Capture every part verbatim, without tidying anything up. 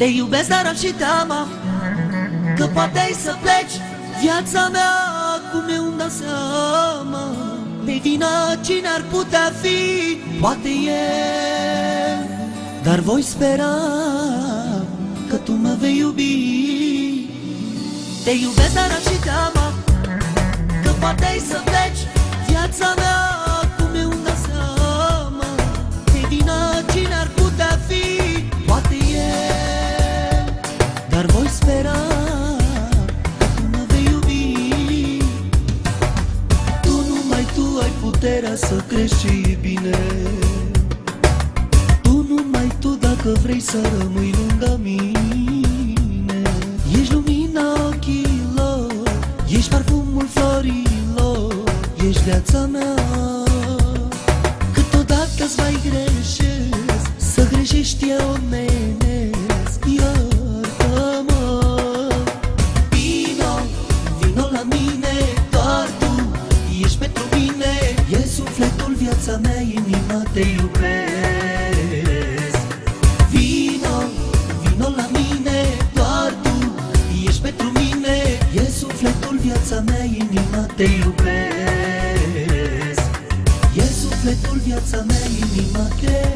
Te iubesc, dar am și teama că poate ai să pleci. Viața mea acum e un da seama. De vină cine ar putea fi, poate e, dar voi spera că tu mă vei iubi. Te iubesc, dar am și teama că poate ai să pleci. Viața mea acum e un da seama. De vină cine ar putea fi, poate e, dar voi spera că tu mă vei iubi. Tu, numai tu ai puterea să crești ce e bine. Tu, numai tu, dacă vrei să rămâi lângă mine. Ești lumina ochilor, ești parfumul florilor, ești viața mea. Câteodată-ți mai greșesc, să greșești eu omenesc. Iartă-mă. Vino, vino la mine, doar tu ești pentru mine. E sufletul, viața mea, inima, te iubesc. Vino, vino la mine, doar tu ești pentru mine. E sufletul, viața mea, inima, te iubesc. E sufletul, viața mea, inima, te iubesc.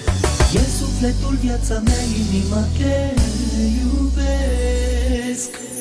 Sufletul, viața mea, inima, te iubesc.